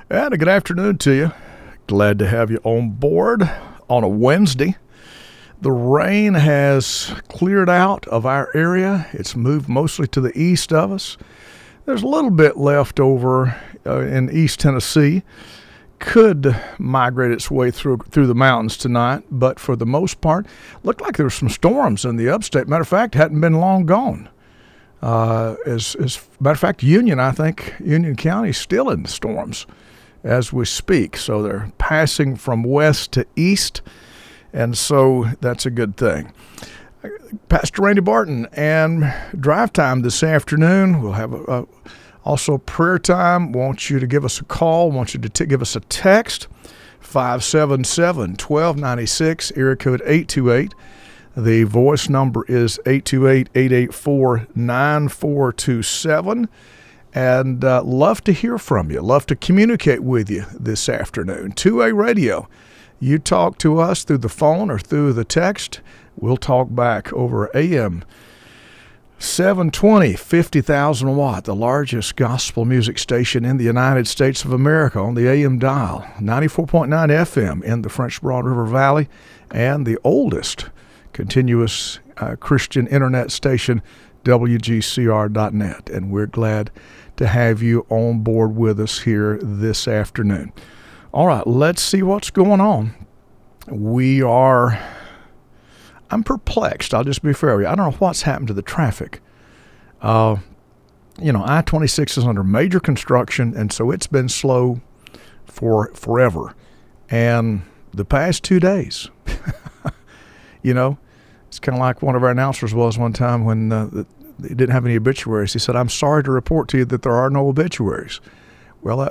And a good afternoon to you. Glad to have you on board on a Wednesday. The rain has cleared out of our area. It's moved mostly to the east of us. There's a little bit left over in East Tennessee. Could migrate its way through the mountains tonight, but for the most part, looked like there were some storms in the upstate. Matter of fact, hadn't been long gone. As matter of fact, Union County is still in the storms as we speak. So they're passing from west to east, and so that's a good thing. Pastor Randy Barton and drive time this afternoon. We'll have also prayer time. Want you to give us a call. Want you to give us a text. 577-1296, area code 828. The voice number is 828-884-9427. And love to hear from you. Love to communicate with you this afternoon. 2A Radio. You talk to us through the phone or through the text. We'll talk back over AM 720, 50,000 watt, the largest gospel music station in the United States of America on the AM dial. 94.9 FM in the French Broad River Valley, and the oldest continuous Christian internet station, WGCR.net. And we're glad to have you on board with us here this afternoon. All right, let's see what's going on. I'm perplexed. I'll just be fair with you. I don't know what's happened to the traffic. I-26 is under major construction, and so it's been slow for forever. And the past 2 days, it's kind of like one of our announcers was one time when they didn't have any obituaries. He said, "I'm sorry to report to you that there are no obituaries." Well,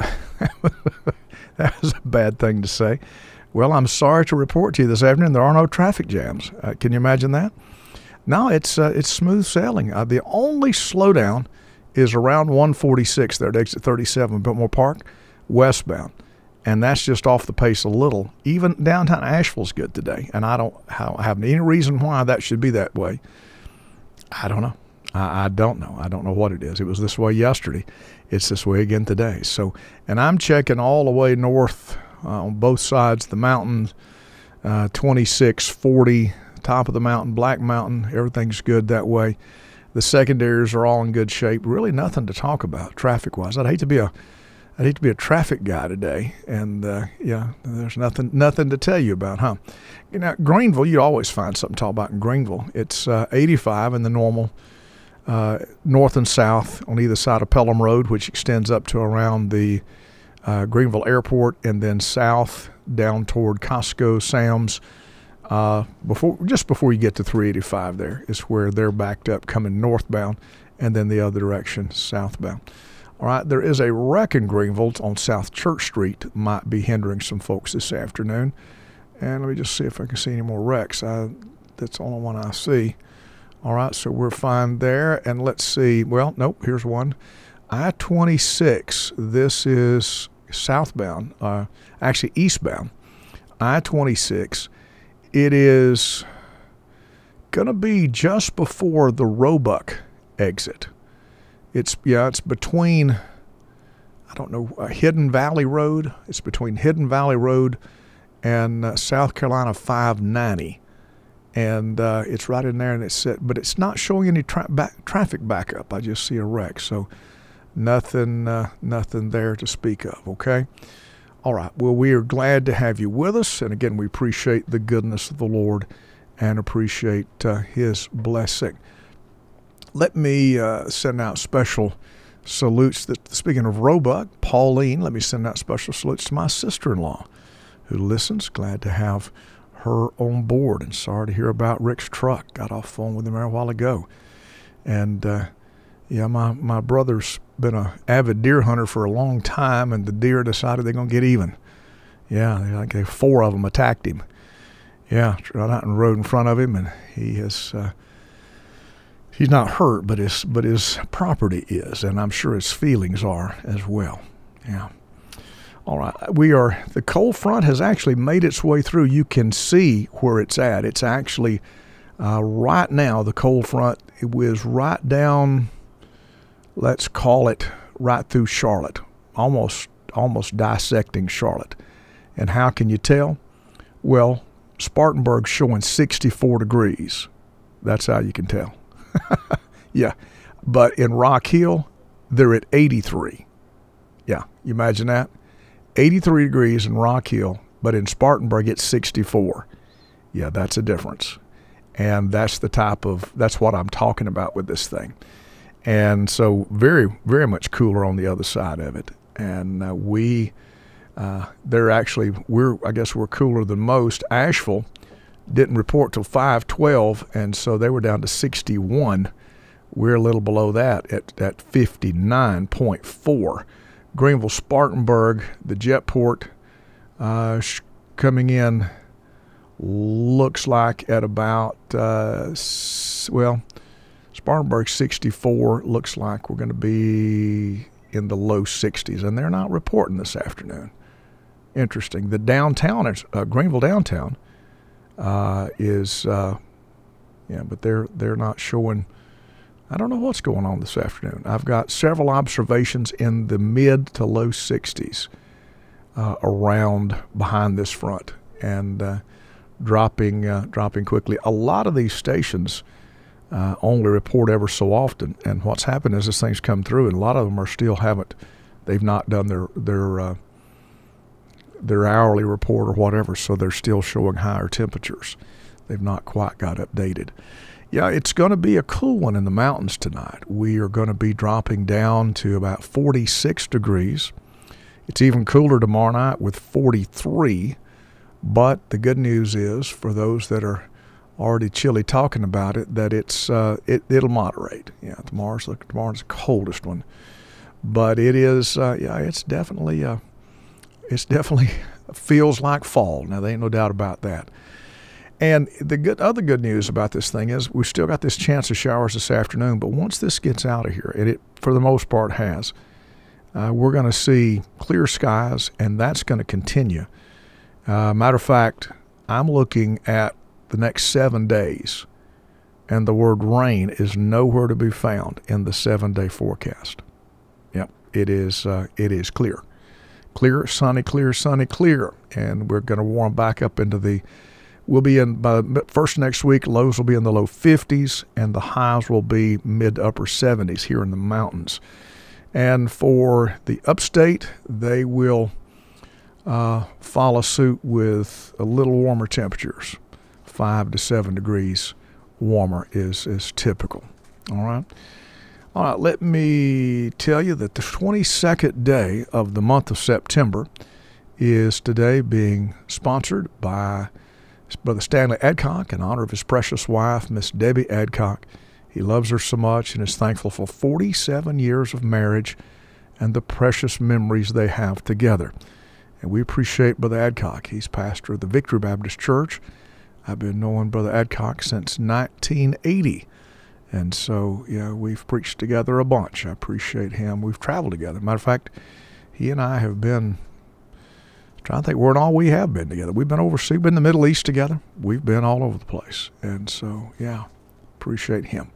that was a bad thing to say. Well, I'm sorry to report to you this afternoon there are no traffic jams. Can you imagine that? No, it's smooth sailing. The only slowdown is around 146 there at exit 37, Biltmore Park, westbound. And that's just off the pace a little. Even downtown Asheville's good today. And I don't have any reason why that should be that way. I don't know. I don't know. I don't know what it is. It was this way yesterday. It's this way again today. So, and I'm checking all the way north on both sides of the mountain, 26, 40, top of the mountain, Black Mountain. Everything's good that way. The secondaries are all in good shape. Really nothing to talk about traffic-wise. I'd hate to be a traffic guy today, and there's nothing to tell you about, huh? Greenville, you always find something to talk about in Greenville. It's 85 in the normal north and south on either side of Pelham Road, which extends up to around the Greenville Airport, and then south down toward Costco, Sam's. Before you get to 385, there is where they're backed up coming northbound, and then the other direction southbound. All right, there is a wreck in Greenville on South Church Street. Might be hindering some folks this afternoon. And let me just see if I can see any more wrecks. That's the only one I see. All right, so we're fine there. And let's see. Well, nope, here's one. I-26, this is southbound, actually eastbound. I-26, it is going to be just before the Roebuck exit. It's between, Hidden Valley Road. It's between Hidden Valley Road and South Carolina 590. And it's right in there, and but it's not showing any traffic backup. I just see a wreck. So nothing there to speak of, okay? All right. Well, we are glad to have you with us. And again, we appreciate the goodness of the Lord and appreciate his blessing. Let me send out special salutes. Speaking of Roebuck, Pauline, let me send out special salutes to my sister-in-law who listens. Glad to have her on board. And sorry to hear about Rick's truck. Got off the phone with him a while ago. And, my brother's been an avid deer hunter for a long time, and the deer decided they're going to get even. Yeah, like 4 of them attacked him. Yeah, right out in the road in front of him, and he has... He's not hurt, but his property is, and I'm sure his feelings are as well. Yeah. All right. The cold front has actually made its way through. You can see where it's at. It's actually right now, the cold front, it was right down, let's call it right through Charlotte, almost almost dissecting Charlotte. And how can you tell? Well, Spartanburg's showing 64 degrees. That's how you can tell. Yeah. But in Rock Hill, they're at 83. Yeah, you imagine that? 83 degrees in Rock Hill, but in Spartanburg it's 64. Yeah, that's a difference. And that's what I'm talking about with this thing. And so very, very much cooler on the other side of it. And I guess we're cooler than most. Asheville didn't report till 5:12, and so they were down to 61. We're a little below that at 59.4. Greenville, Spartanburg, the Jetport coming in looks like at about, Spartanburg 64, looks like we're going to be in the low 60s, and they're not reporting this afternoon. Interesting. The downtown, Greenville downtown, but they're not showing. I don't know what's going on this afternoon. I've got several observations in the mid to low 60s around behind this front, and dropping quickly. A lot of these stations only report ever so often, and what's happened is this thing's come through, and a lot of them they've not done their hourly report or whatever, so they're still showing higher temperatures. They've not quite got updated. Yeah, it's going to be a cool one in the mountains tonight. We are going to be dropping down to about 46 degrees. It's even cooler tomorrow night with 43. But the good news is, for those that are already chilly talking about it, that it'll moderate. Yeah, tomorrow's the coldest one. But it is, it's definitely feels like fall. Now, there ain't no doubt about that. And the other good news about this thing is we've still got this chance of showers this afternoon, but once this gets out of here, and it for the most part has, we're going to see clear skies, and that's going to continue. Matter of fact, I'm looking at the next 7 days, and the word rain is nowhere to be found in the 7-day forecast. Yep, it is clear. Clear, sunny, clear, sunny, clear. And we're going to warm back up we'll be in, by first next week, lows will be in the low 50s, and the highs will be mid to upper 70s here in the mountains. And for the upstate, they will follow suit with a little warmer temperatures. 5 to 7 degrees warmer is typical. All right, let me tell you that the 22nd day of the month of September is today being sponsored by Brother Stanley Adcock in honor of his precious wife, Miss Debbie Adcock. He loves her so much and is thankful for 47 years of marriage and the precious memories they have together. And we appreciate Brother Adcock. He's pastor of the Victory Baptist Church. I've been knowing Brother Adcock since 1980. And so, we've preached together a bunch. I appreciate him. We've traveled together. Matter of fact, he and I have been, trying to think where and all we have been together. We've been overseas, we've been in the Middle East together. We've been all over the place. And so, appreciate him.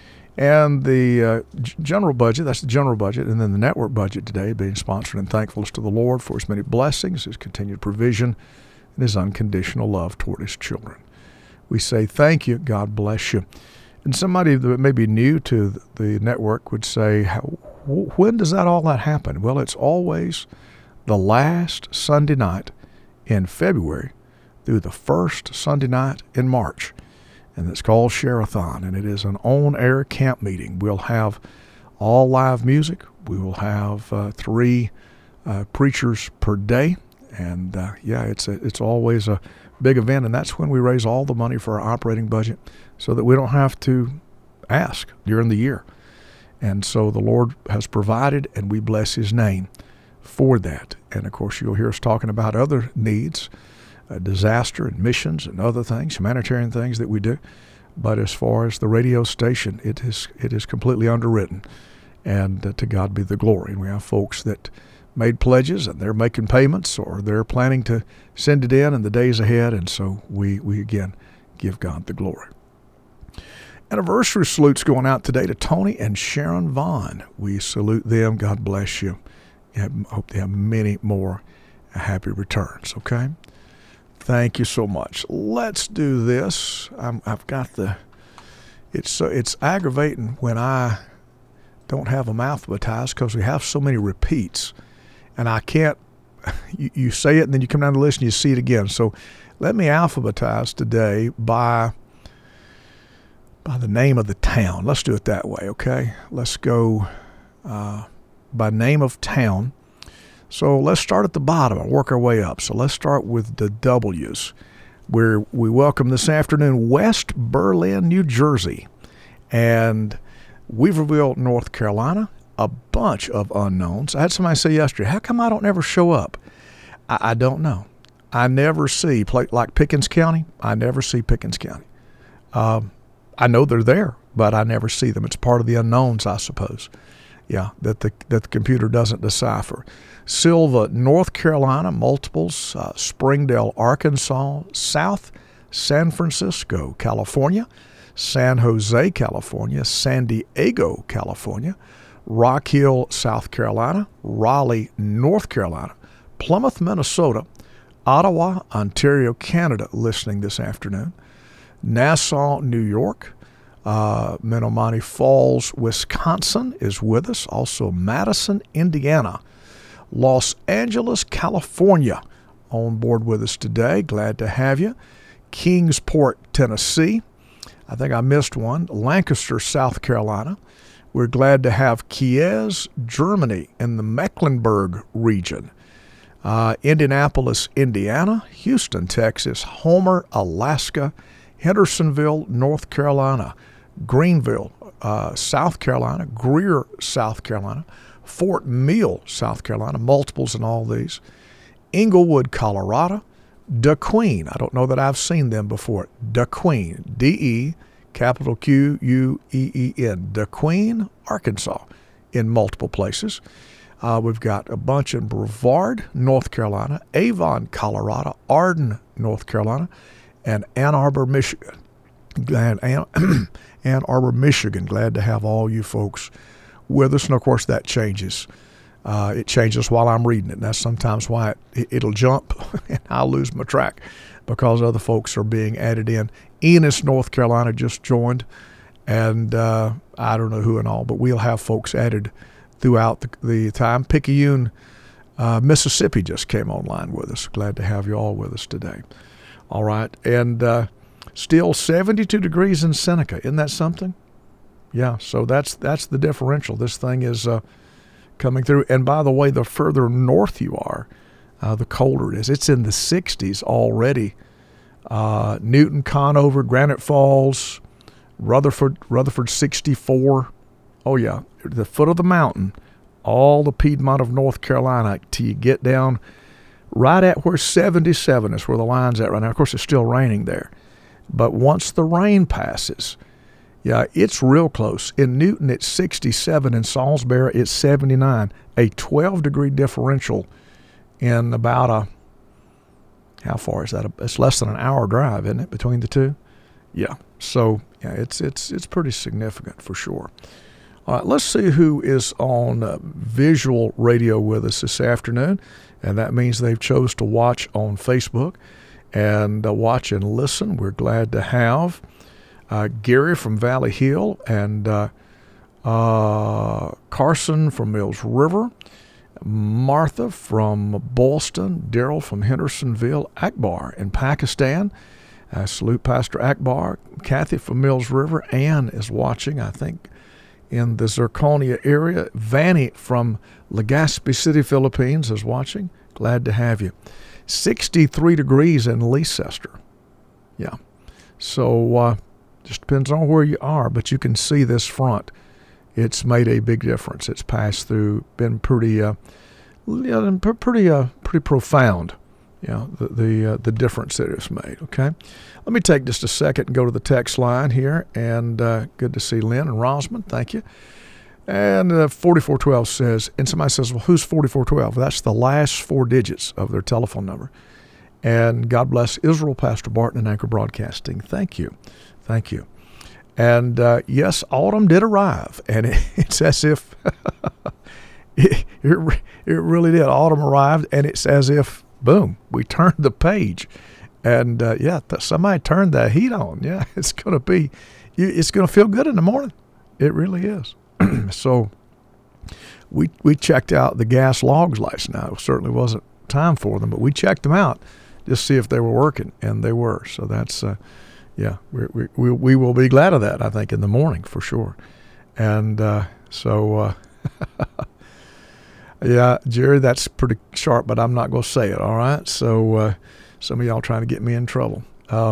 And the general budget, that's the general budget, and then the network budget today being sponsored in thankfulness to the Lord for his many blessings, his continued provision, and his unconditional love toward his children. We say thank you, God bless you. And somebody that may be new to the network would say, when does all that happen? Well, it's always the last Sunday night in February through the first Sunday night in March. And it's called Share-a-thon, and it is an on-air camp meeting. We'll have all live music. We will have 3 preachers per day. And, it's always a big event, and that's when we raise all the money for our operating budget so that we don't have to ask during the year. And so the Lord has provided, and we bless his name for that. And, of course, you'll hear us talking about other needs, disaster and missions and other things, humanitarian things that we do. But as far as the radio station, it is completely underwritten. And to God be the glory. And we have folks that made pledges, and they're making payments, or they're planning to send it in the days ahead. And so we again give God the glory. Anniversary salutes going out today to Tony and Sharon Vaughn. We salute them. God bless you. hope they have many more happy returns, okay? Thank you so much. Let's do this. I've got it's aggravating when I don't have them alphabetized because we have so many repeats, and I can't, you say it and then you come down the list and you see it again. So let me alphabetize today by the name of the town. Let's do it that way, okay? Let's go by name of town. So let's start at the bottom and work our way up. So let's start with the W's, where we welcome this afternoon West Berlin, New Jersey, and Weaverville, North Carolina. A bunch of unknowns. I had somebody say yesterday, how come I don't ever show up? I don't know. I never see, like Pickens County, I never see Pickens County. I know they're there, but I never see them. It's part of the unknowns, I suppose. Yeah, that the computer doesn't decipher. Sylva, North Carolina, multiples. Springdale, Arkansas. South San Francisco, California. San Jose, California. San Diego, California. Rock Hill, South Carolina. Raleigh, North Carolina. Plymouth, Minnesota. Ottawa, Ontario, Canada, listening this afternoon. Nassau, New York. Menomonee Falls, Wisconsin is with us. Also Madison, Indiana. Los Angeles, California, on board with us today. Glad to have you. Kingsport, Tennessee. I think I missed one. Lancaster, South Carolina. We're glad to have Kiez, Germany, in the Mecklenburg region. Indianapolis, Indiana. Houston, Texas. Homer, Alaska. Hendersonville, North Carolina. Greenville, South Carolina. Greer, South Carolina. Fort Mill, South Carolina. Multiples in all these. Englewood, Colorado. DeQueen. I don't know that I've seen them before. DeQueen. D-E, capital Q-U-E-E-N. DeQueen, Arkansas, in multiple places. We've got a bunch in Brevard, North Carolina. Avon, Colorado. Arden, North Carolina. And Ann Arbor, Michigan. Ann Arbor, Michigan. Glad to have all you folks with us. And, of course, that changes. It changes while I'm reading it. And that's sometimes why it'll jump and I'll lose my track because other folks are being added in. Enos, North Carolina just joined. And I don't know who and all, but we'll have folks added throughout the time. Picayune, Mississippi just came online with us. Glad to have you all with us today. All right. And still 72 degrees in Seneca. Isn't that something? Yeah. So that's the differential. This thing is coming through. And by the way, the further north you are, the colder it is. It's in the 60s already. Newton, Conover, Granite Falls, Rutherford 64. Oh, yeah. The foot of the mountain, all the Piedmont of North Carolina till you get down right at where 77 is where the line's at right now. Of course, it's still raining there. But once the rain passes, yeah, it's real close. In Newton, it's 67. In Salisbury, it's 79. A 12-degree differential in about how far is that? It's less than an hour drive, isn't it, between the two? Yeah. So, yeah, it's pretty significant for sure. All right, let's see who is on visual radio with us this afternoon. And that means they've chose to watch on Facebook and watch and listen. We're glad to have Gary from Valley Hill and Carson from Mills River, Martha from Boylston, Daryl from Hendersonville, Akbar in Pakistan. Salute Pastor Akbar. Kathy from Mills River. Ann is watching, I think, in the Zirconia area. Vanny from Legazpi City, Philippines is watching. Glad to have you. 63 degrees in Leicester. Yeah. So just depends on where you are, but you can see this front. It's made a big difference. It's passed through, been pretty profound. Yeah, the difference that it's made. Okay, let me take just a second and go to the text line here. And good to see Lynn and Rosman. Thank you. And 4412 says, and somebody says, well, who's 4412? That's the last four digits of their telephone number. And God bless Israel, Pastor Barton, and Anchor Broadcasting. Thank you. Thank you. And yes, autumn did arrive. And it's as if It really did. Autumn arrived, and it's as if, boom, we turned the page. And, somebody turned that heat on. Yeah, it's going to feel good in the morning. It really is. So we checked out the gas logs last night. It certainly wasn't time for them, but we checked them out just to see if they were working, and they were. So that's, we will be glad of that, I think, in the morning for sure. And yeah, Jerry, that's pretty sharp, but I'm not going to say it, all right? So some of y'all trying to get me in trouble.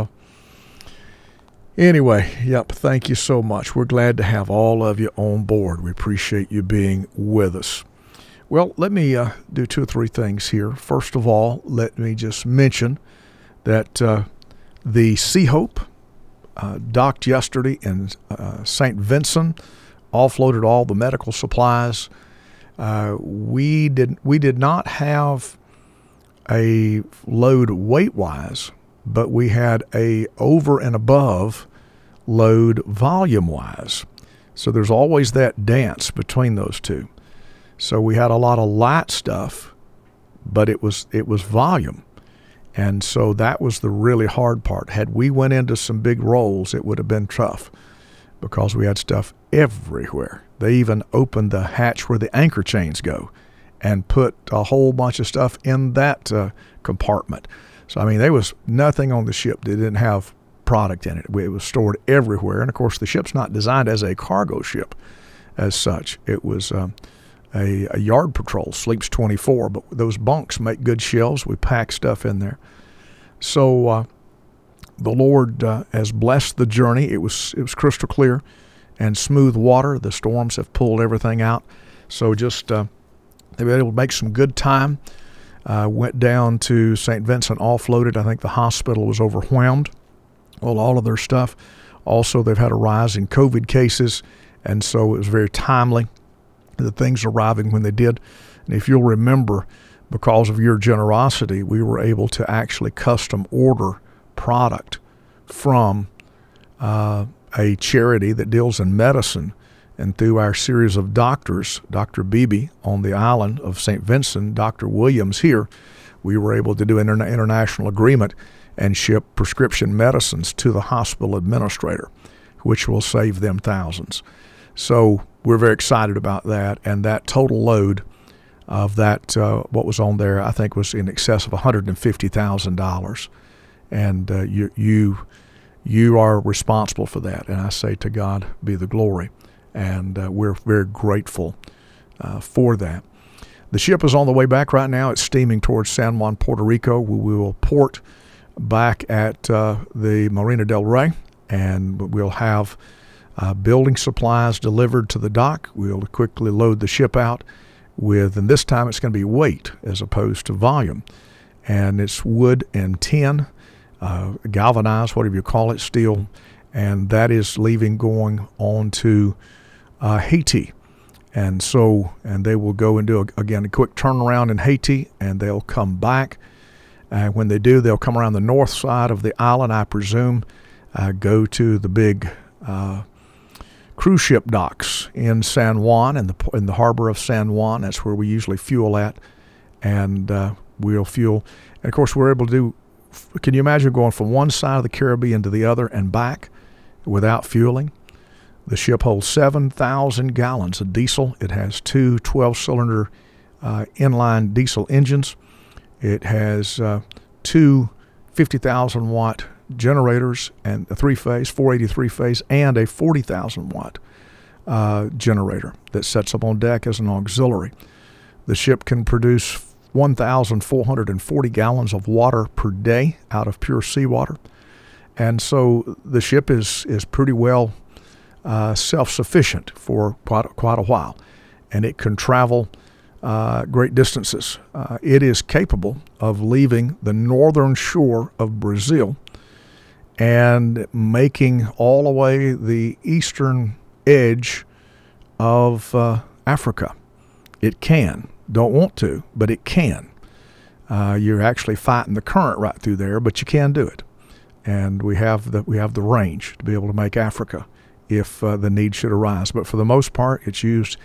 Anyway, thank you so much. We're glad to have all of you on board. We appreciate you being with us. Well, let me do 2 or 3 things here. First of all, let me just mention that the Sea Hope docked yesterday in St. Vincent, offloaded all the medical supplies. We did not have a load weight-wise, but we had a over and above load volume-wise. So there's always that dance between those two. So we had a lot of light stuff, but it was volume. And so that was the really hard part. Had we went into some big rolls, it would have been tough because we had stuff everywhere. They even opened the hatch where the anchor chains go and put a whole bunch of stuff in that compartment. So, I mean, there was nothing on the ship that didn't have product in it. It was stored everywhere. And, of course, the ship's not designed as a cargo ship as such. It was a yard patrol, sleeps 24, but those bunks make good shelves. We pack stuff in there. So the Lord has blessed the journey. It was crystal clear and smooth water. The storms have pulled everything out. So just they were able to make some good time. Went down to St. Vincent, offloaded. I think the hospital was overwhelmed. Well, all of their stuff. Also, they've had a rise in COVID cases, and so it was very timely that things arriving when they did. And if you'll remember, because of your generosity, we were able to actually custom order product from a charity that deals in medicine. And through our series of doctors, Dr. Beebe on the island of St. Vincent, Dr. Williams here, we were able to do an international agreement and ship prescription medicines to the hospital administrator, which will save them thousands. So we're very excited about that. And that total load of that, what was on there, I think was in excess of $150,000. And you are responsible for that. And I say to God be the glory. And we're very grateful for that. The ship is on the way back right now. It's steaming towards San Juan, Puerto Rico. We will port back at the Marina del Rey, and we'll have building supplies delivered to the dock. We'll quickly load the ship out and this time it's going to be weight as opposed to volume. And it's wood and tin, galvanized, whatever you call it, steel. And that is going on to Haiti. And they will go and do, a quick turnaround in Haiti, and they'll come back. When they do, they'll come around the north side of the island, I presume, go to the big cruise ship docks in San Juan, in the harbor of San Juan. That's where we usually fuel at, and we'll fuel. And, of course, we're able to do, can you imagine going from one side of the Caribbean to the other and back without fueling? The ship holds 7,000 gallons of diesel. It has two 12-cylinder inline diesel engines. It has two 50,000-watt generators and a 3-phase, 483-phase, and a 40,000-watt generator that sets up on deck as an auxiliary. The ship can produce 1,440 gallons of water per day out of pure seawater. And so the ship is pretty well self-sufficient for quite a while, and it can travel great distances. It is capable of leaving the northern shore of Brazil and making all the way the eastern edge of Africa. It can. Don't want to, but it can. You're actually fighting the current right through there, but you can do it. And we have the range to be able to make Africa if the need should arise. But for the most part, it's used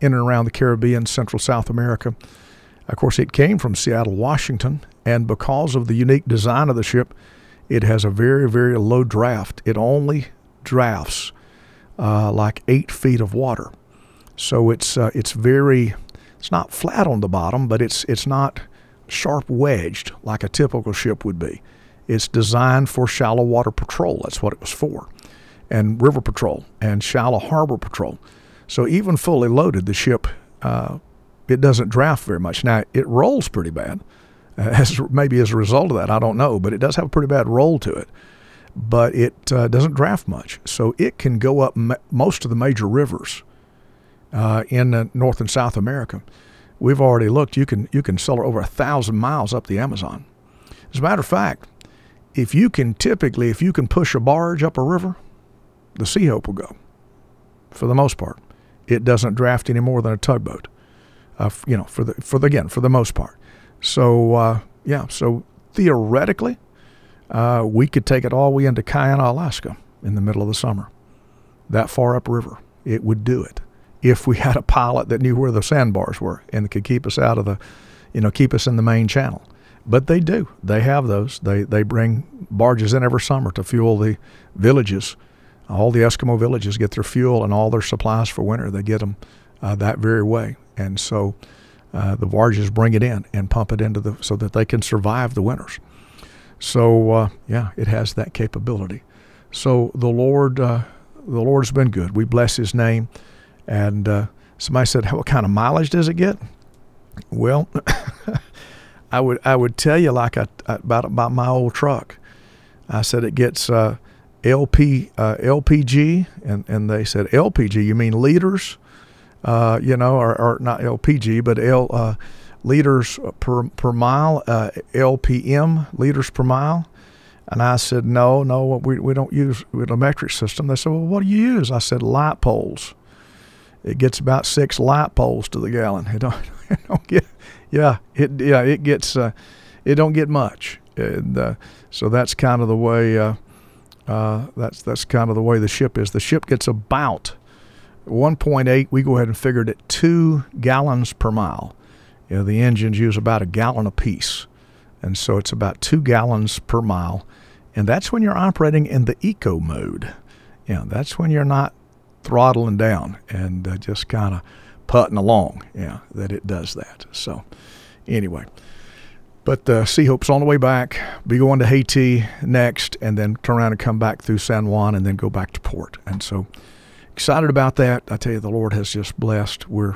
in and around the Caribbean, Central South America. Of course, it came from Seattle, Washington, and because of the unique design of the ship, it has a very, very low draft. It only drafts like 8 feet of water. So it's not flat on the bottom, but it's not sharp wedged like a typical ship would be. It's designed for shallow water patrol. That's what it was for, and river patrol and shallow harbor patrol. So even fully loaded, the ship it doesn't draft very much. Now it rolls pretty bad, maybe as a result of that, I don't know, but it does have a pretty bad roll to it. But it doesn't draft much, so it can go up most of the major rivers in North and South America. We've already looked. You can sail over 1,000 miles up the Amazon. As a matter of fact, if you can push a barge up a river, the Sea Hope will go. For the most part, it doesn't draft any more than a tugboat. For the most part. So so theoretically, we could take it all the way into Kayana, Alaska, in the middle of the summer. That far upriver, it would do it. If we had a pilot that knew where the sandbars were and could keep us out of keep us in the main channel. But they do. They have those. They bring barges in every summer to fuel the villages. All the Eskimo villages get their fuel and all their supplies for winter. They get them that very way. And so the barges bring it in and pump it into so that they can survive the winters. So it has that capability. So the Lord's been good. We bless His name. And somebody said, "What kind of mileage does it get?" Well, I would tell you like about my old truck. I said it gets LPG, and they said, "LPG, you mean liters?" Or not LPG, but liters per mile, LPM, liters per mile. And I said, no, we don't use a metric system. They said, "Well, what do you use?" I said, "Light poles." It gets about 6 light poles to the gallon. It don't get, it gets, it don't get much. And so that's kind of the way, that's kind of the way the ship is. The ship gets about 1.8. We go ahead and figured it 2 gallons per mile. The engines use about a gallon apiece. And so it's about 2 gallons per mile. And that's when you're operating in the eco mode. That's when you're not throttling down and just kind of putting along, that it does that. So anyway, but the Sea Hope's on the way back. Be going to Haiti next, and then turn around and come back through San Juan and then go back to port. And so excited about that. I tell you, the Lord has just blessed. We're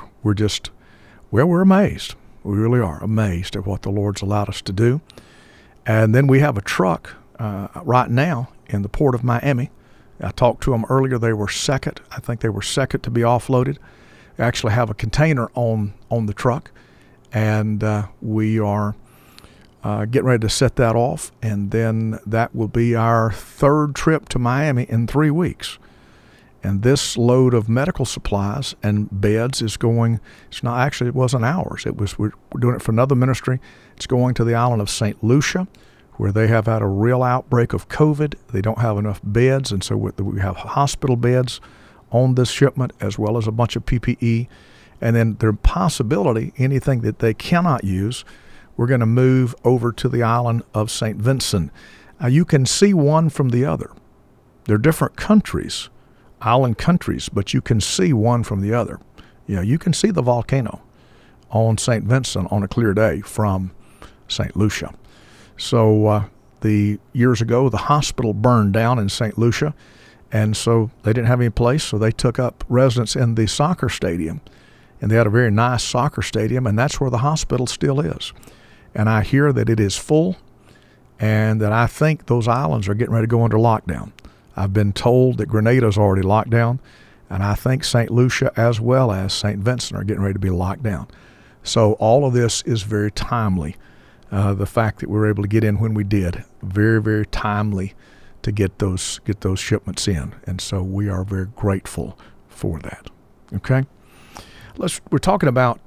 amazed. We really are amazed at what the Lord's allowed us to do. And then we have a truck right now in the port of Miami. I talked to them earlier. They were second. I think they were second to be offloaded. We actually have a container on the truck, and we are getting ready to set that off. And then that will be our 3rd trip to Miami in 3 weeks. And this load of medical supplies and beds is going, it wasn't ours. We're doing it for another ministry. It's going to the island of St. Lucia, where they have had a real outbreak of COVID. They don't have enough beds, and so we have hospital beds on this shipment, as well as a bunch of PPE. And then their possibility, anything that they cannot use, we're going to move over to the island of St. Vincent. Now, you can see one from the other. They're different countries, island countries, but you can see one from the other. You can see the volcano on St. Vincent on a clear day from St. Lucia. So the years ago, the hospital burned down in St. Lucia, and so they didn't have any place, so they took up residence in the soccer stadium. And they had a very nice soccer stadium, and that's where the hospital still is. And I hear that it is full, and that I think those islands are getting ready to go under lockdown. I've been told that Grenada's already locked down, and I think St. Lucia as well as St. Vincent are getting ready to be locked down. So all of this is very timely. The fact that we were able to get in when we did, very, very timely to get those shipments in. And so we are very grateful for that. Okay? We're talking about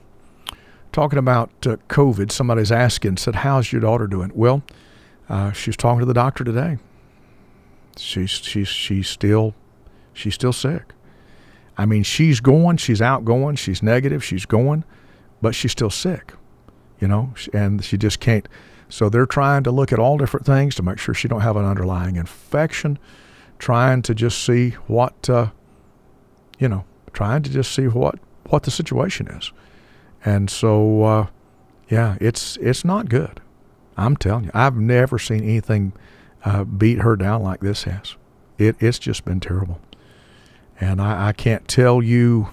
COVID. Somebody's asking, said, "How's your daughter doing?" Well, she's talking to the doctor today. She's still sick. I mean, she's going, she's outgoing, she's negative, she's going, but she's still sick, and she just can't. So they're trying to look at all different things to make sure she don't have an underlying infection, trying to just see what, trying to just see what the situation is. And so, it's not good. I'm telling you, I've never seen anything beat her down like this has. It's just been terrible. And I can't tell you,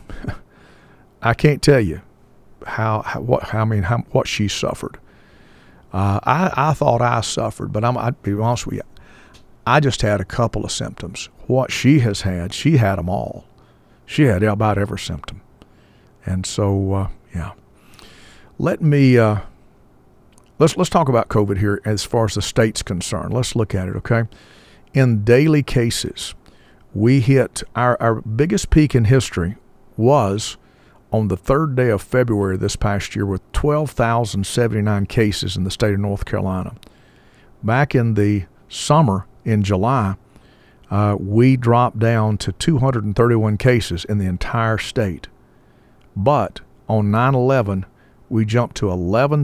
what she suffered. I thought I suffered, but I'd be honest with you, I just had a couple of symptoms. What she has had, she had them all. She had about every symptom. And so, let me let's talk about COVID here as far as the state's concerned. Let's look at it, okay? In daily cases, we hit our biggest peak in history was on the 3rd day of February this past year with 12,079 cases in the state of North Carolina. Back in the summer in July, we dropped down to 231 cases in the entire state. But on 9/11, we jumped to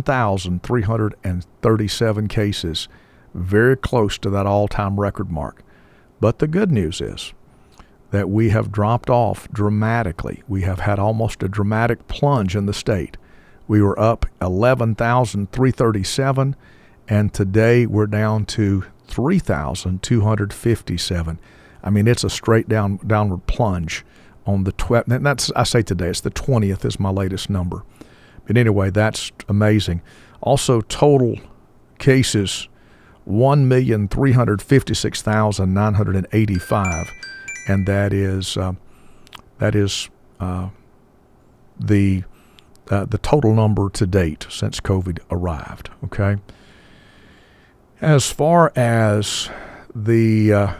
11,337 cases, very close to that all-time record mark. But the good news is that we have dropped off dramatically. We have had almost a dramatic plunge in the state. We were up 11,337, and today we're down to 3,257. I mean, it's a straight downward plunge on the 12th. And I say today, it's the 20th is my latest number. But anyway, that's amazing. Also, total cases, 1,356,985. And that is the total number to date since COVID arrived. Okay. As far as the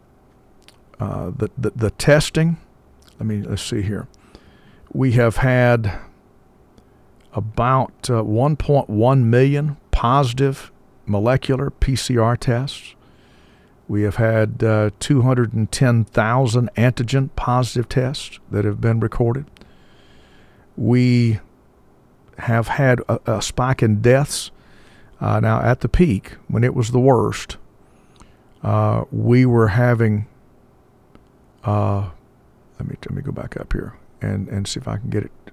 testing, let's see here. We have had about 1.1 million positive molecular PCR tests. We have had 210,000 antigen positive tests that have been recorded. We have had a spike in deaths. Now, at the peak, when it was the worst, we were having, let me go back up here and see if I can get it.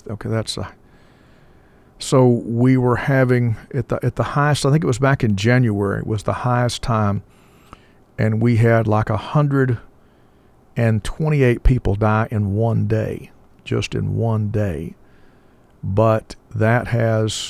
So we were having, at the highest, I think it was back in January, was the highest time, and we had like 128 people die in one day, just in one day. But that has,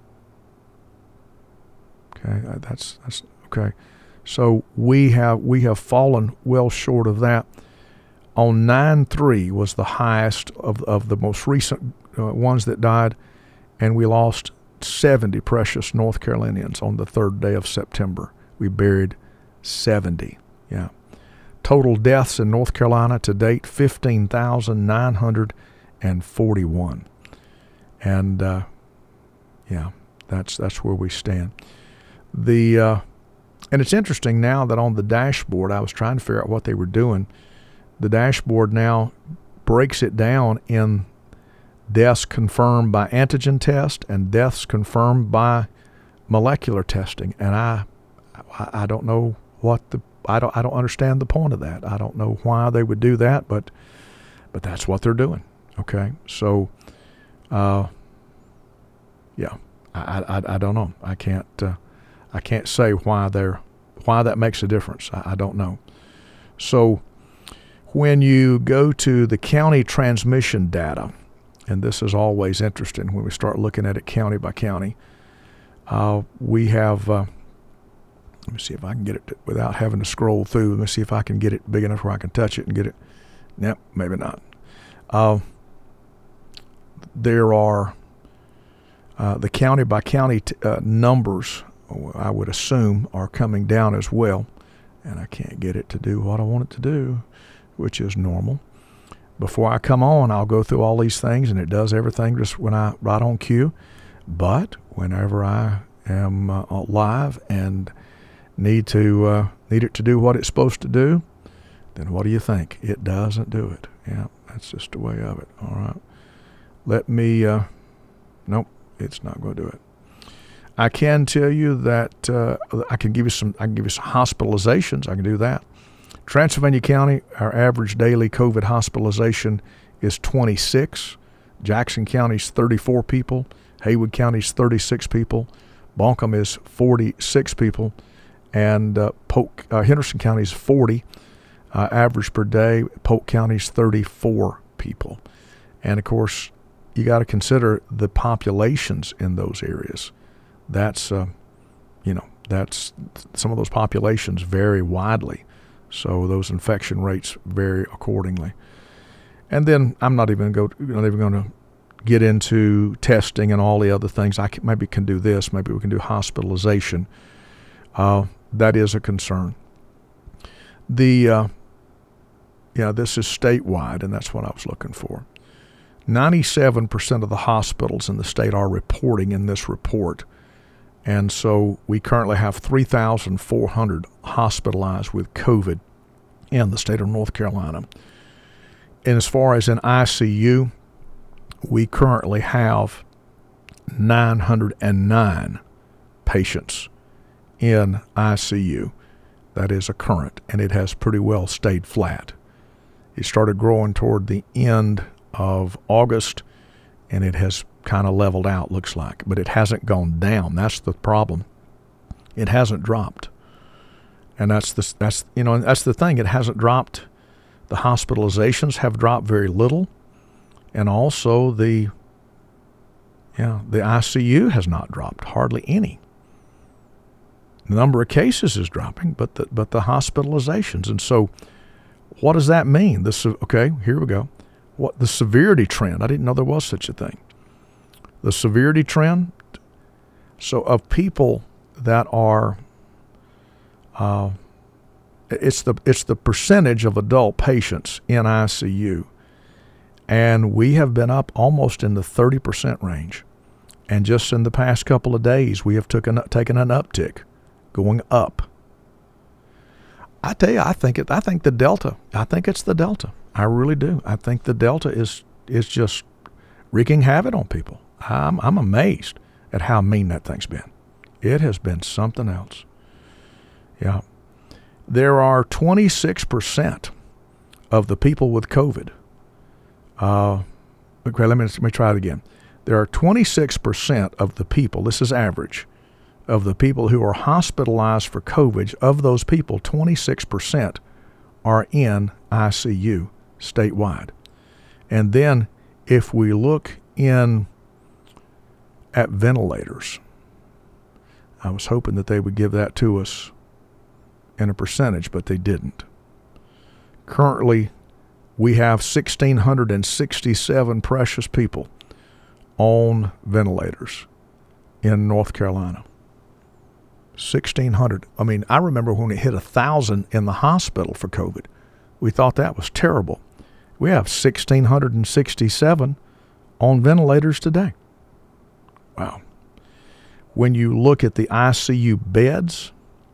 okay, that's okay. So we have fallen well short of that. On 9/3 was the highest of the most recent ones that died, and we lost 70 precious North Carolinians on the 3rd day of September. We buried 70. Yeah. Total deaths in North Carolina to date, 15,941. And that's where we stand. And it's interesting now that on the dashboard, I was trying to figure out what they were doing. The dashboard now breaks it down in deaths confirmed by antigen test and deaths confirmed by molecular testing. And I don't know I don't understand the point of that. I don't know why they would do that, but that's what they're doing. Okay, so I don't know. I can't say why that makes a difference. I don't know. So when you go to the county transmission data, and this is always interesting when we start looking at it county by county, we have. Let me see if I can get it without having to scroll through. Let me see if I can get it big enough where I can touch it and get it. Nope, maybe not. There are the county by county numbers, I would assume, are coming down as well. And I can't get it to do what I want it to do, which is normal. Before I come on, I'll go through all these things, and it does everything just when I right on cue. But whenever I am live and need it to do what it's supposed to do, then what do you think? It doesn't do it. Yeah, that's just the way of it. All right. Let me, nope, it's not going to do it. I can tell you that I can give you some hospitalizations. I can do that. Transylvania County, our average daily COVID hospitalization is 26. Jackson County's 34 people. Haywood County's 36 people. Buncombe is 46 people. And Henderson County's 40. Average per day. Polk County's 34 people. And, of course, you got to consider the populations in those areas. That's, that's some of those populations vary widely. So those infection rates vary accordingly. And then I'm not even going to get into testing and all the other things. Maybe can do this. Maybe we can do hospitalization. That is a concern. This is statewide, and that's what I was looking for. 97% of the hospitals in the state are reporting in this report. And so we currently have 3,400 hospitalized with COVID in the state of North Carolina. And as far as in ICU, we currently have 909 patients in ICU. That is a current, and it has pretty well stayed flat. It started growing toward the end of August, and it has kind of leveled out, looks like. But it hasn't gone down. That's the problem. It hasn't dropped. And that's the thing. It hasn't dropped. The hospitalizations have dropped very little. And also the ICU has not dropped, hardly any. The number of cases is dropping, but the hospitalizations. And so what does that mean? Okay, here we go. What the severity trend? I didn't know there was such a thing. The severity trend. So of people that are, it's the percentage of adult patients in ICU, and we have been up almost in the 30% range, and just in the past couple of days we have taken an uptick, going up. I tell you, I think the Delta. I think it's the Delta. I really do. I think the Delta is just wreaking havoc on people. I'm amazed at how mean that thing's been. It has been something else. Yeah. There are 26% of the people with COVID. Okay, let me try it again. There are 26% of the people, this is average, of the people who are hospitalized for COVID. Of those people, 26% are in ICU statewide. And then if we look at ventilators, I was hoping that they would give that to us in a percentage, but they didn't. Currently, we have 1,667 precious people on ventilators in North Carolina. 1,600. I mean, I remember when it hit 1,000 in the hospital for COVID. We thought that was terrible. We have 1,667 on ventilators today. Wow. When you look at the ICU beds,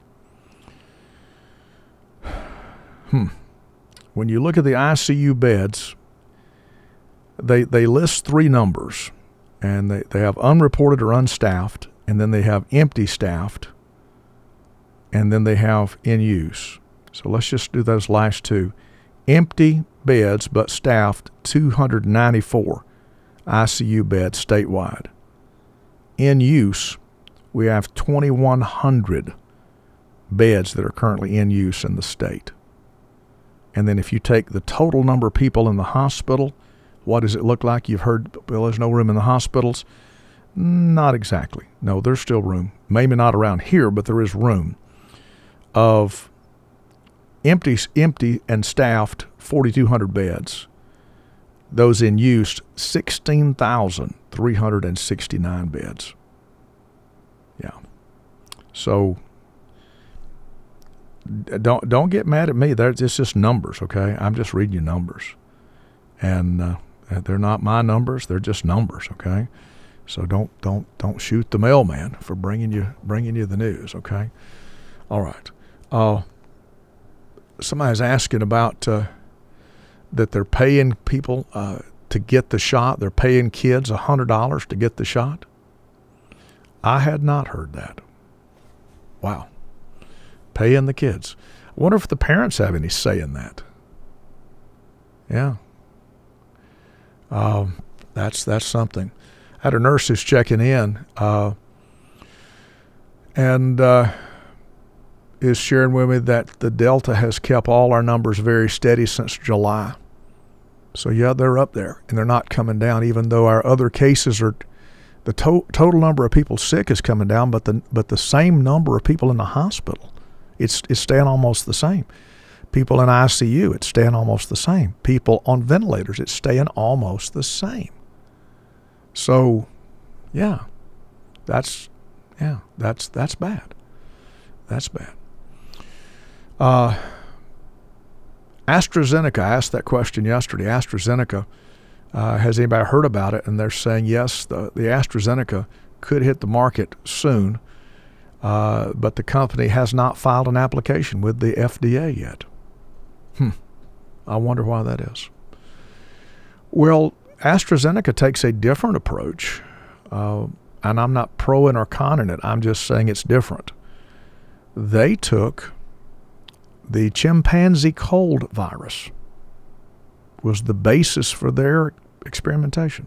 when you look at the ICU beds, they list three numbers, and they have unreported or unstaffed, and then they have empty staffed, and then they have in use. So let's just do those last two. Empty beds but staffed, 294 ICU beds statewide. In use, we have 2,100 beds that are currently in use in the state. And then if you take the total number of people in the hospital, what does it look like? You've heard, well, there's no room in the hospitals. Not exactly. No, there's still room. Maybe not around here, but there is room. Of empty and staffed 4,200 beds. Those in use, 16,369 beds. Yeah. So don't get mad at me. It's just numbers, okay? I'm just reading you numbers, and they're not my numbers. They're just numbers, okay? So don't shoot the mailman for bringing you the news, okay? All right. Somebody's asking about that they're paying people to get the shot. They're paying kids $100 to get the shot. I had not heard that. Wow. Paying the kids. I wonder if the parents have any say in that. Yeah. That's something. I had a nurse who's checking in and is sharing with me that the Delta has kept all our numbers very steady since July. So, yeah, they're up there, and they're not coming down, even though our other cases are the total number of people sick is coming down, but the same number of people in the hospital, it's staying almost the same. People in ICU, it's staying almost the same. People on ventilators, it's staying almost the same. So, yeah, that's bad. That's bad. AstraZeneca, I asked that question yesterday. AstraZeneca, has anybody heard about it? And they're saying yes, the AstraZeneca could hit the market soon, but the company has not filed an application with the FDA yet. I wonder why that is. Well, AstraZeneca takes a different approach, and I'm not pro-ing or conning it. I'm just saying it's different. They took the chimpanzee cold virus, was the basis for their experimentation.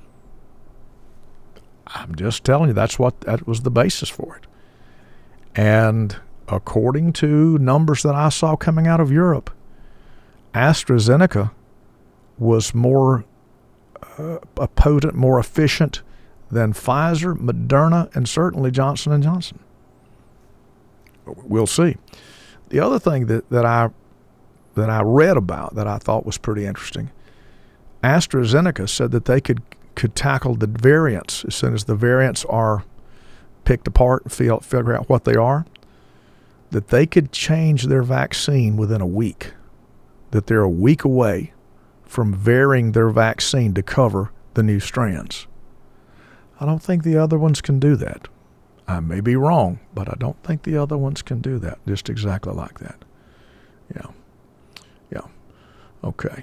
I'm just telling you, that was the basis for it. And according to numbers that I saw coming out of Europe, AstraZeneca was more potent, more efficient than Pfizer, Moderna, and certainly Johnson & Johnson. We'll see. The other thing that I read about that I thought was pretty interesting, AstraZeneca said that they could tackle the variants as soon as the variants are picked apart and figure out what they are, that they could change their vaccine within a week, that they're a week away from varying their vaccine to cover the new strands. I don't think the other ones can do that. I may be wrong, but I don't think the other ones can do that just exactly like that. Yeah. Okay.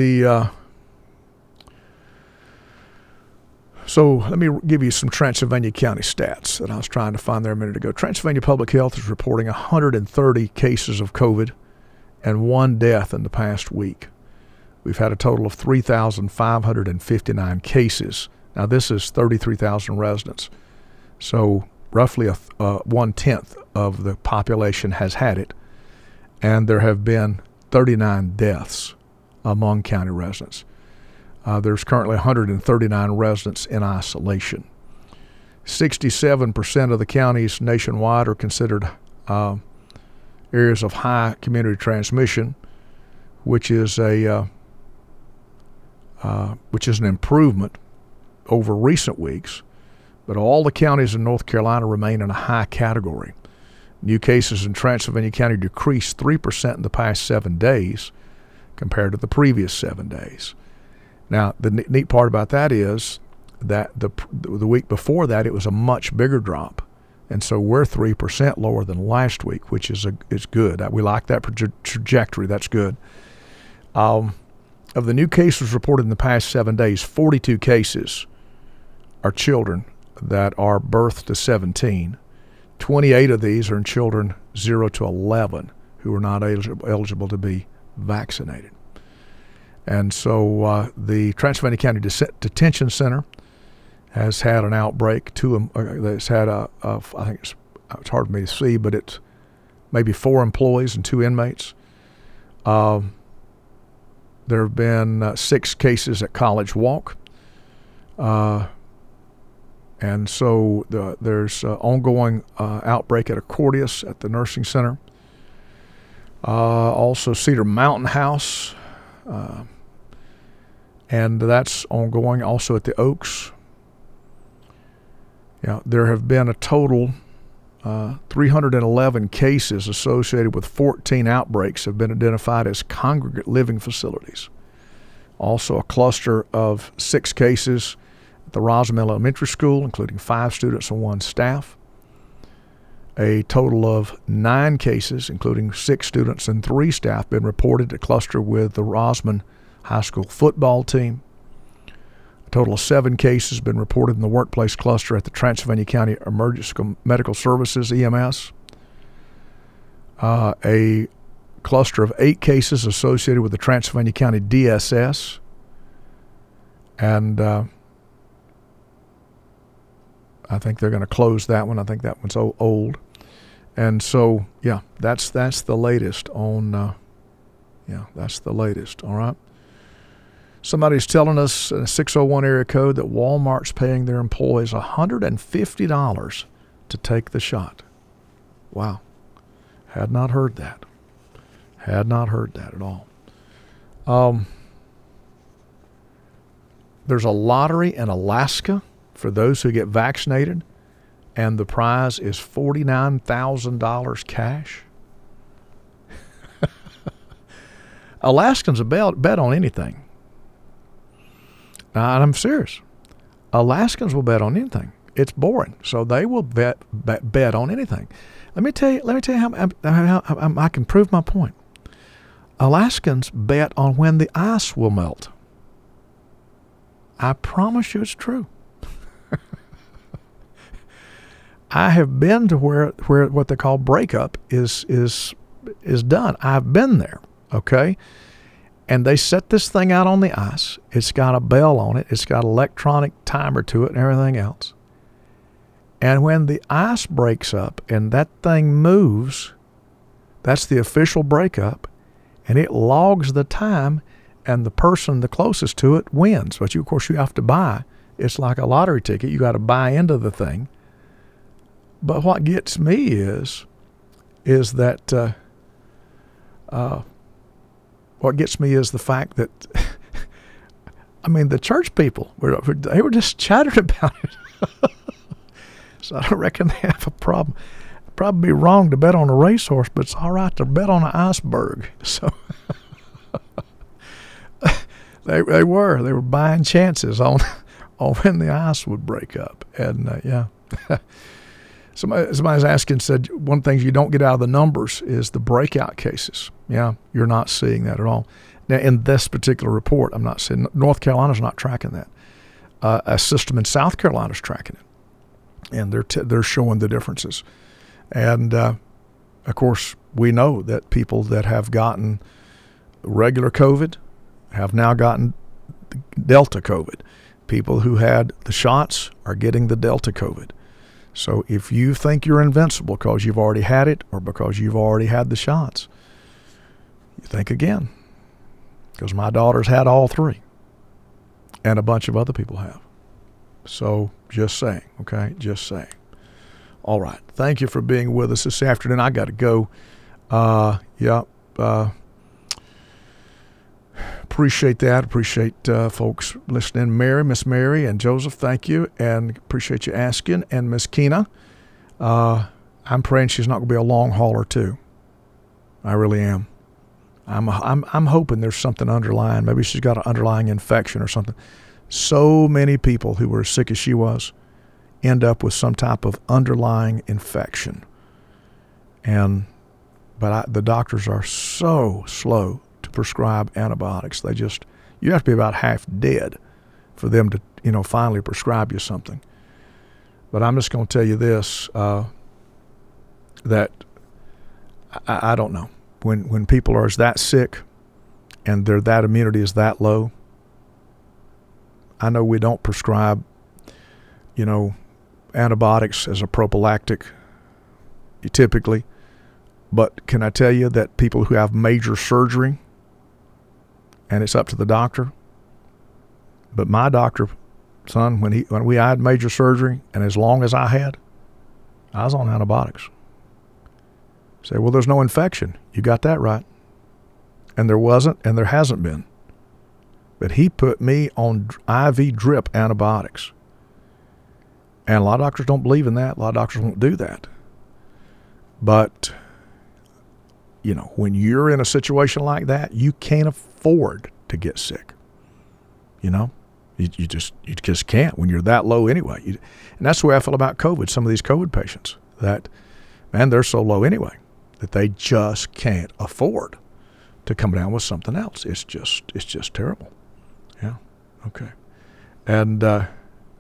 So let me give you some Transylvania County stats that I was trying to find there a minute ago. Transylvania Public Health is reporting 130 cases of COVID and 1 death in the past week. We've had a total of 3,559 cases. Now, this is 33,000 residents. So roughly 1/10 of the population has had it. And there have been 39 deaths among county residents. There's currently 139 residents in isolation. 67% of the counties nationwide are considered areas of high community transmission, which is an improvement over recent weeks. But all the counties in North Carolina remain in a high category. New cases in Transylvania County decreased 3% in the past 7 days compared to the previous 7 days. Now, the neat part about that is that the week before that, it was a much bigger drop. And so we're 3% lower than last week, which is good. We like that trajectory. That's good. Of the new cases reported in the past 7 days, 42 cases are children that are birth to 17. 28 of these are in children 0 to 11 who are not eligible to be vaccinated. And so the Transylvania County Detention Center has had an outbreak. It's had I think it's hard for me to see, but it's maybe 4 employees and 2 inmates. There have been 6 cases at College Walk. And so there's ongoing outbreak at Accordius at the nursing center. Also Cedar Mountain House, and that's ongoing. Also at the Oaks. There have been a total 311 cases associated with 14 outbreaks have been identified as congregate living facilities. Also a cluster of 6 cases at the Rosamond Elementary School, including 5 students and 1 staff. A total of 9 cases, including 6 students and 3 staff, been reported to cluster with the Rosamond high school football team. A total of 7 cases have been reported in the workplace cluster at the Transylvania County Emergency Medical Services, EMS. A cluster of 8 cases associated with the Transylvania County DSS. And I think they're going to close that one. I think that one's old. And so, yeah, that's the latest on, that's the latest, all right? Somebody's telling us in a 601 area code that Walmart's paying their employees $150 to take the shot. Wow. Had not heard that. Had not heard that at all. There's a lottery in Alaska for those who get vaccinated, and the prize is $49,000 cash. Alaskans will bet on anything. Now, I'm serious. Alaskans will bet on anything. It's boring, so they will bet on anything. Let me tell you how I can prove my point. Alaskans bet on when the ice will melt. I promise you it's true. I have been to where what they call breakup is done. I've been there, okay? And they set this thing out on the ice. It's got a bell on it. It's got an electronic timer to it and everything else. And when the ice breaks up and that thing moves, that's the official breakup, and it logs the time, and the person the closest to it wins. But of course, you have to buy. It's like a lottery ticket. You got to buy into the thing. But what gets me is that what gets me is the fact that, I mean, the church people, they were just chattering about it. So I don't reckon they have a problem. It'd probably be wrong to bet on a racehorse, but it's all right to bet on an iceberg. So they were buying chances on when the ice would break up. And yeah. Somebody's asking, said one thing you don't get out of the numbers is the breakout cases. Yeah, you're not seeing that at all. Now, in this particular report, I'm not seeing, North Carolina's not tracking that. A system in South Carolina's tracking it, and they're showing the differences. And of course, we know that people that have gotten regular COVID have now gotten Delta COVID. People who had the shots are getting the Delta COVID. So if you think you're invincible because you've already had it or because you've already had the shots, you think again. Because my daughter's had all 3, and a bunch of other people have. So just saying, okay? Just saying. All right. Thank you for being with us this afternoon. I got to go. Appreciate that. Appreciate folks listening. Miss Mary and Joseph, thank you, and appreciate you asking. And Miss Keena, I'm praying she's not going to be a long hauler too. I really am. I'm hoping there's something underlying. Maybe she's got an underlying infection or something. So many people who were as sick as she was end up with some type of underlying infection, but the doctors are so slow to prescribe antibiotics. You have to be about half dead for them to, finally prescribe you something. But I'm just going to tell you this, that I don't know. When people are that sick and that immunity is that low, I know we don't prescribe, antibiotics as a prophylactic typically, but can I tell you that people who have major surgery, and it's up to the doctor. But my doctor, son, when we had major surgery, and as long as I was on antibiotics. Say, well, there's no infection. You got that right. And there wasn't, and there hasn't been. But he put me on IV drip antibiotics. And a lot of doctors don't believe in that. A lot of doctors won't do that. But when you're in a situation like that, you can't afford to get sick. You just can't when you're that low anyway. And that's the way I feel about COVID. Some of these COVID patients that, man, they're so low anyway that they just can't afford to come down with something else. It's just terrible. Yeah. Okay. And they're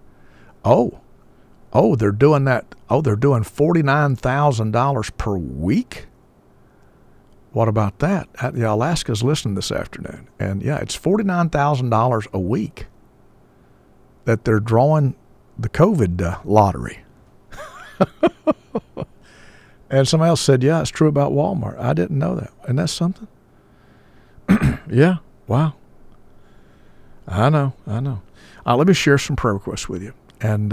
doing that. Oh, they're doing $49,000 per week. What about that? Yeah, Alaska's listening this afternoon, and yeah, it's $49,000 a week that they're drawing the COVID lottery. And somebody else said, yeah, it's true about Walmart. I didn't know that. And that's something? Yeah. Wow. I know. Let me share some prayer requests with you. And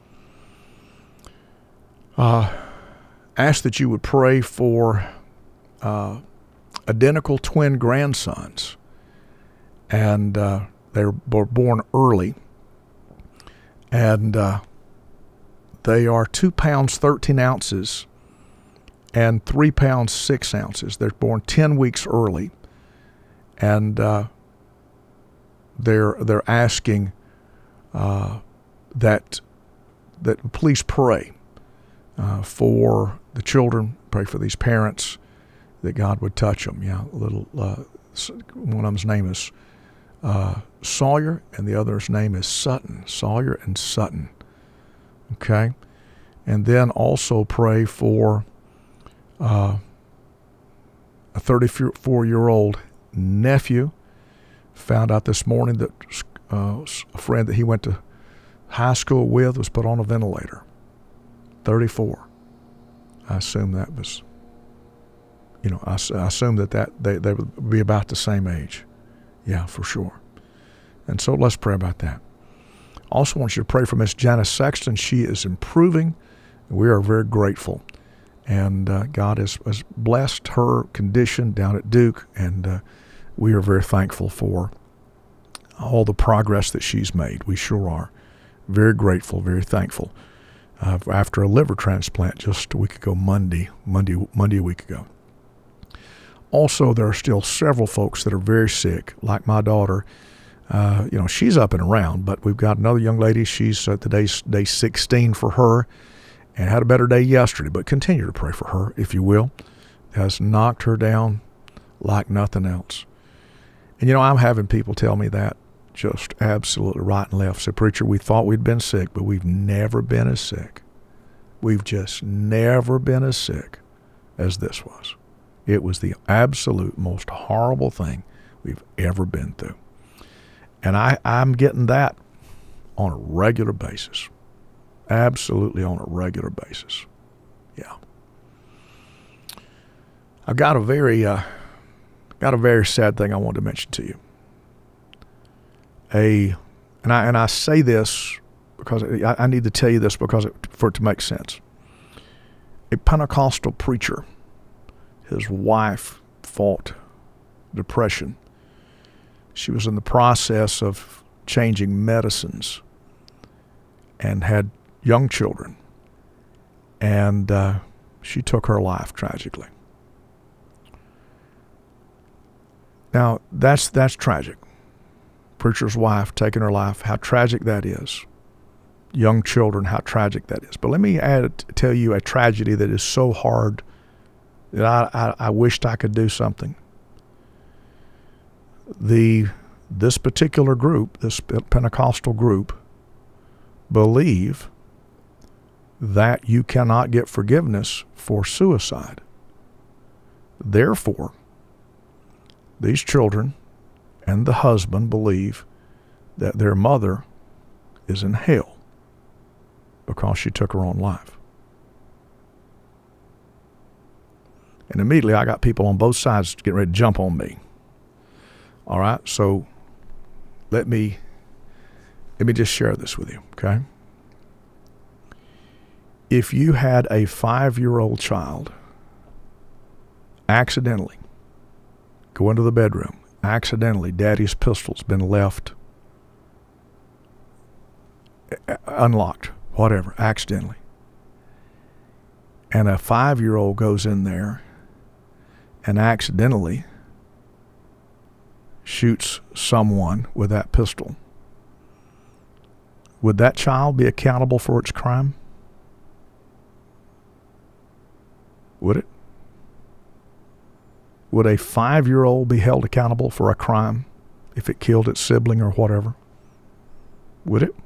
ask that you would pray for identical twin grandsons. And they were born early. And they are 2 pounds, 13 ounces and 3 pounds, 6 ounces. They're born 10 weeks early. And they're asking that please pray for the children, pray for these parents, that God would touch them. Yeah, one of them's name is Sawyer, and the other's name is Sutton. Sawyer and Sutton. Okay? And then also pray for a 34-year-old nephew. Found out this morning that a friend that he went to high school with was put on a ventilator. 34. I assume that was, I assume that they would be about the same age. Yeah, for sure. And so let's pray about that. Also want you to pray for Miss Janice Sexton. She is improving. We are very grateful. And God has blessed her condition down at Duke, and we are very thankful for all the progress that she's made. We sure are. Very grateful, very thankful. After a liver transplant just a week ago, Monday a week ago. Also, there are still several folks that are very sick, like my daughter. She's up and around, but we've got another young lady. She's today's day 16 for her, and had a better day yesterday. But continue to pray for her, if you will. It has knocked her down like nothing else. And I'm having people tell me that just absolutely right and left. Say, preacher, we thought we'd been sick, but we've never been as sick. We've just never been as sick as this was. It was the absolute most horrible thing we've ever been through. And I'm getting that on a regular basis. Absolutely on a regular basis. Yeah. I've got a very sad thing I wanted to mention to you. And I say this because I need to tell you this for it to make sense. A Pentecostal preacher, his wife fought depression. She was in the process of changing medicines and had young children, and she took her life tragically. Now, that's tragic. Preacher's wife taking her life, how tragic that is. Young children, how tragic that is. But let me tell you a tragedy that is so hard that I wished I could do something. This particular group, this Pentecostal group, believe that you cannot get forgiveness for suicide. Therefore, these children and the husband believe that their mother is in hell because she took her own life. And immediately I got people on both sides getting ready to jump on me. All right, so let me just share this with you, okay? If you had a 5-year-old child accidentally go into the bedroom, accidentally daddy's pistol's been left unlocked, whatever, accidentally, and a 5-year-old goes in there and accidentally shoots someone with that pistol, would that child be accountable for its crime? Would it? Would a 5-year-old be held accountable for a crime if it killed its sibling or whatever? Would it?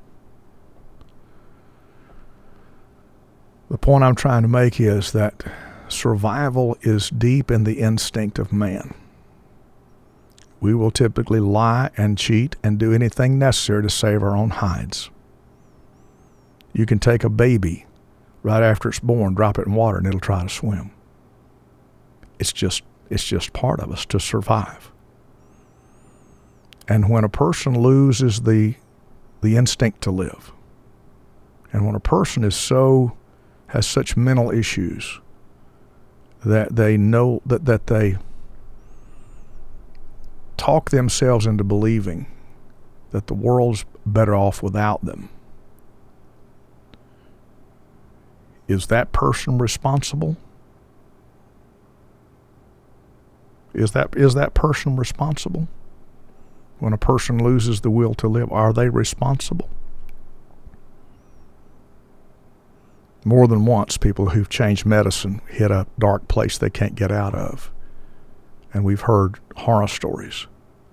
The point I'm trying to make is that survival is deep in the instinct of man. We will typically lie and cheat and do anything necessary to save our own hides. You can take a baby right after it's born, drop it in water, and it'll try to swim. It's just part of us to survive. And when a person loses the instinct to live, and when a person has such mental issues that they know that they talk themselves into believing that the world's better off without them, is that person responsible? Is that person responsible? When a person loses the will to live, are they responsible? More than once, people who've changed medicine hit a dark place they can't get out of. And we've heard horror stories.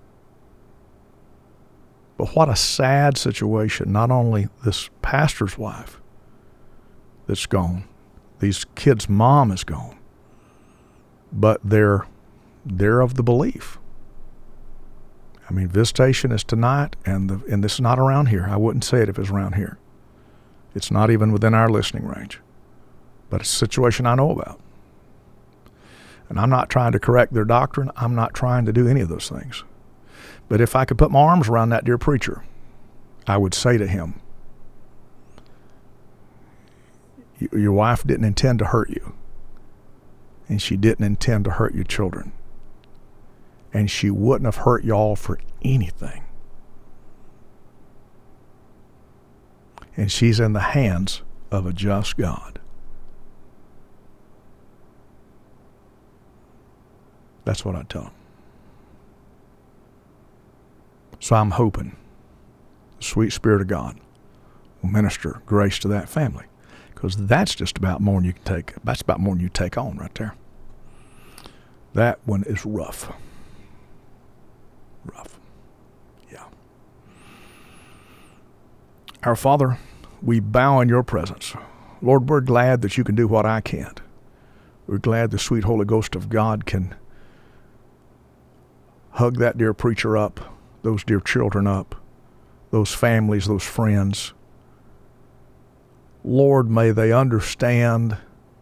But what a sad situation. Not only this pastor's wife that's gone, these kids' mom is gone, but they're of the belief. I mean, visitation is tonight, and this is not around here. I wouldn't say it if it was around here. It's not even within our listening range. But it's a situation I know about. And I'm not trying to correct their doctrine. I'm not trying to do any of those things. But if I could put my arms around that dear preacher, I would say to him, your wife didn't intend to hurt you. And she didn't intend to hurt your children. And she wouldn't have hurt y'all for anything. And she's in the hands of a just God. That's what I tell him. So I'm hoping the sweet Spirit of God will minister grace to that family, because that's just about more than you can take. That's about more than you take on right there. That one is rough. Rough. Yeah. Our Father, we bow in your presence. Lord, we're glad that you can do what I can't. We're glad the sweet Holy Ghost of God can hug that dear preacher up, those dear children up, those families, those friends. Lord, may they understand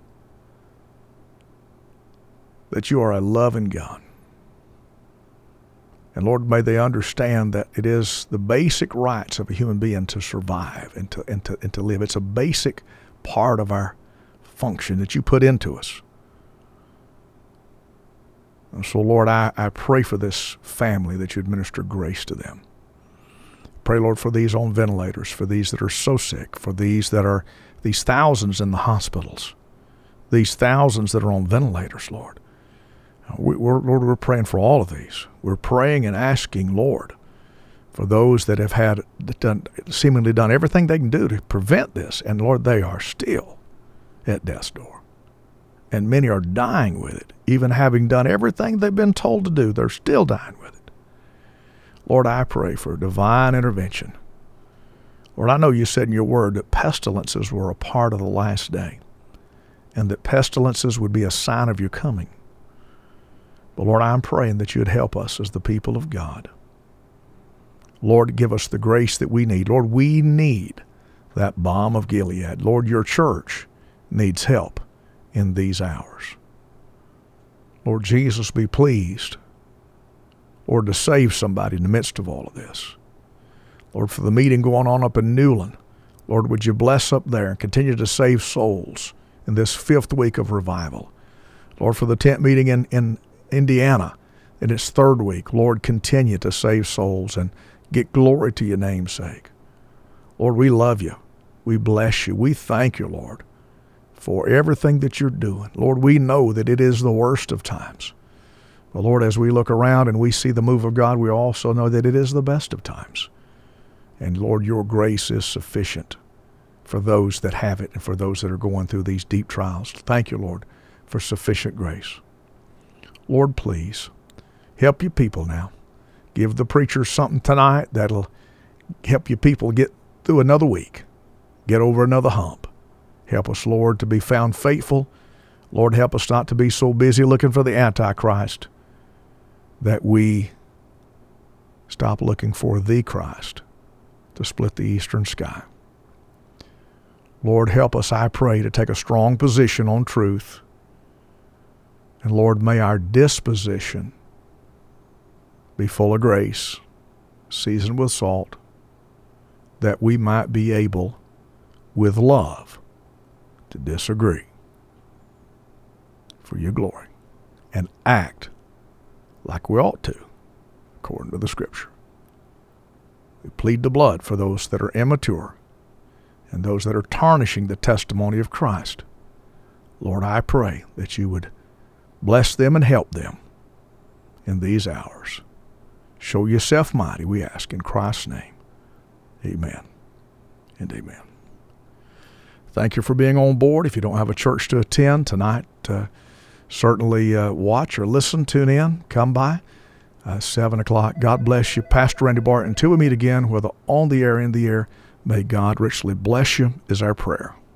that you are a loving God. And Lord, may they understand that it is the basic rights of a human being to survive and to live. It's a basic part of our function that you put into us. And so, Lord, I pray for this family that you administer grace to them. Pray, Lord, for these on ventilators, for these that are so sick, for these thousands in the hospitals, these thousands that are on ventilators, Lord. Lord, we're praying for all of these. We're praying and asking, Lord, for those that have seemingly done everything they can do to prevent this. And Lord, they are still at death's door. And many are dying with it. Even having done everything they've been told to do, they're still dying with it. Lord, I pray for divine intervention. Lord, I know you said in your word that pestilences were a part of the last day, and that pestilences would be a sign of your coming. But Lord, I'm praying that you'd help us as the people of God. Lord, give us the grace that we need. Lord, we need that balm of Gilead. Lord, your church needs help in these hours. Lord Jesus, be pleased, Lord, to save somebody in the midst of all of this. Lord, for the meeting going on up in Newland, Lord, would you bless up there and continue to save souls in this 5th week of revival. Lord, for the tent meeting in Indiana in its 3rd week, Lord, continue to save souls and get glory to your name's sake. Lord, we love you. We bless you. We thank you, Lord, for everything that you're doing. Lord, we know that it is the worst of times. But Lord, as we look around and we see the move of God, we also know that it is the best of times. And Lord, your grace is sufficient for those that have it and for those that are going through these deep trials. Thank you, Lord, for sufficient grace. Lord, please help your people now. Give the preachers something tonight that'll help your people get through another week, get over another hump. Help us, Lord, to be found faithful. Lord, help us not to be so busy looking for the Antichrist that we stop looking for the Christ to split the eastern sky. Lord, help us, I pray, to take a strong position on truth. And Lord, may our disposition be full of grace, seasoned with salt, that we might be able, with love, to disagree for your glory and act like we ought to, according to the Scripture. We plead the blood for those that are immature and those that are tarnishing the testimony of Christ. Lord, I pray that you would bless them and help them in these hours. Show yourself mighty, we ask in Christ's name. Amen and amen. Thank you for being on board. If you don't have a church to attend tonight, certainly watch or listen, tune in, come by. 7 o'clock. God bless you. Pastor Randy Barton. Until we meet again, whether on the air or in the air, may God richly bless you is our prayer.